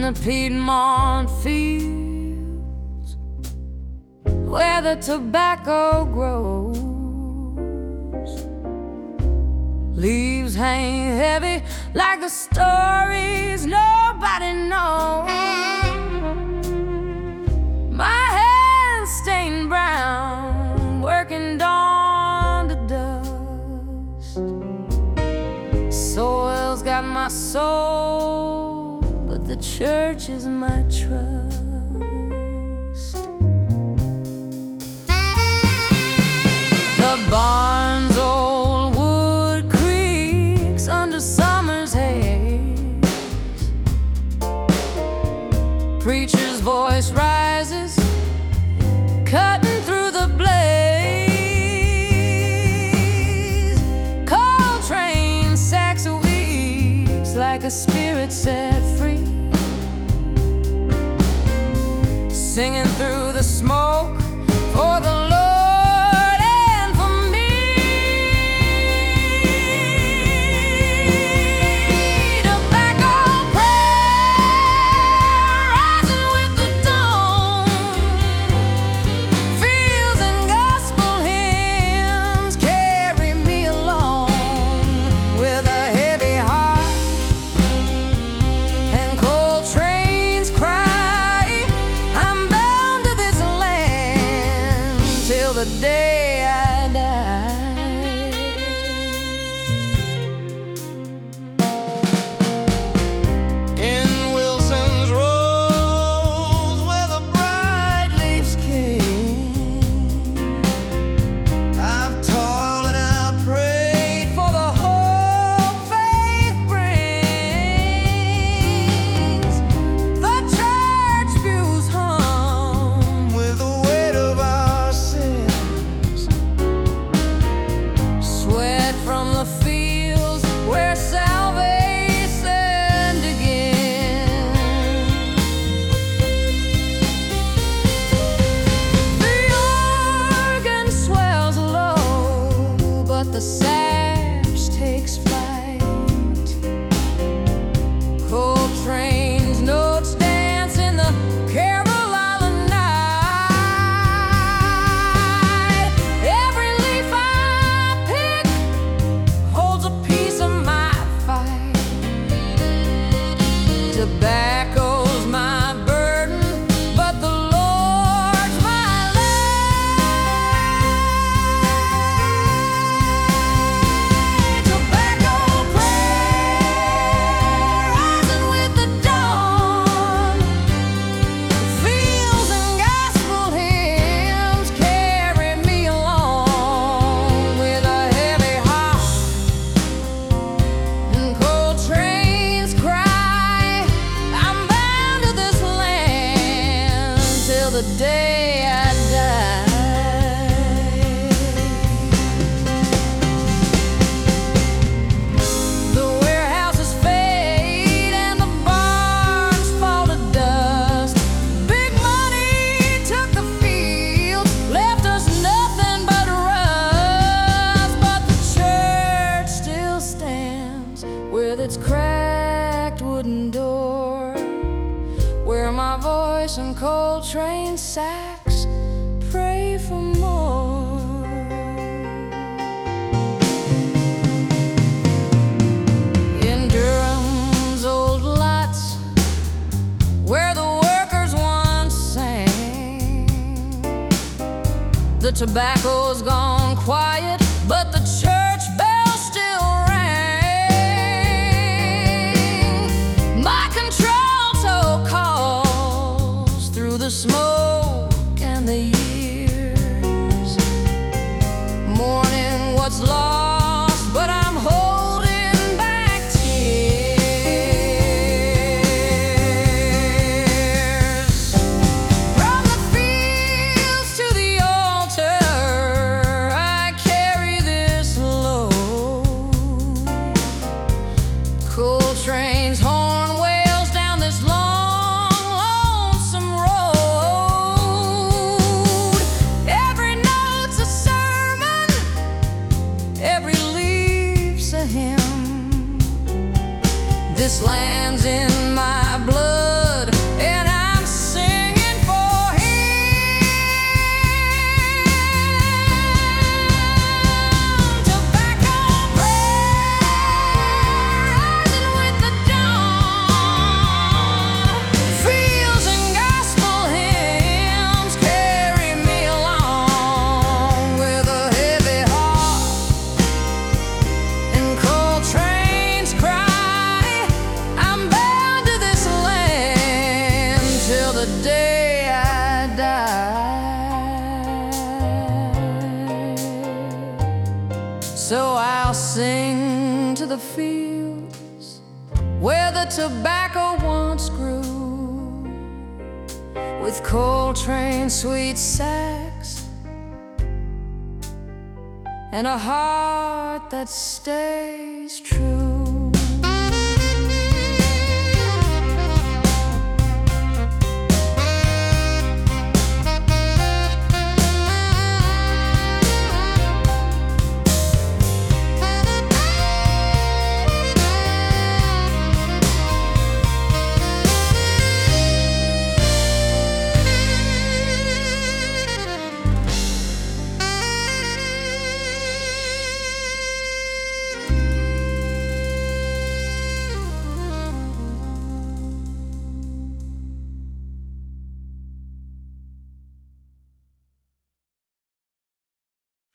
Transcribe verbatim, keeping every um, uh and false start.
the Piedmont fields where the tobacco grows. Leaves hang heavy like the stories nobody knows. My hands stained brown, working dawn to dusk. Soil's got my soul, but the church is my trust. The barn's old wood creaks under summer's haze. Preacher's voice rises, cutting through the blaze. Coltrane sax weeps like a spirit set free, singing through the smoke for the Lord. The day I die. In Wilson's Rose, where the bright leaves came, I've toiled and I've prayed for the hope faith brings. The church pews hum with the weight of our sin. From the fields where salvation began. The organ swells low, but the sash takes flight. Coltrane's notes dance in the Carolina night. Every leaf I pick holds a piece of my fight. Tobacco's my burden, but the Lord's my light. Tobacco prayer rising with the dawn. Fields and gospel hymns carry me along with a heavy heart. And Coltrane's cry, I'm bound to this land till the day I die. The warehouses fade and the barns fall to dust. Big money took the field, left us nothing but rust. But the church still stands with its cracked wooden door, where my voice and Coltrane sax pray for more. In Durham's old lots, where the workers once sang, the tobacco's gone quiet, but the church bell still rang. My contralto calls through the smoke and the years, mourning what's lost, but I'm holding back tears. From the fields to the altar, I carry this load. Coltrane's horn wails down this long, lonesome road. the fields where the tobacco once grew, with Coltrane's sweet sax and a heart that stays true.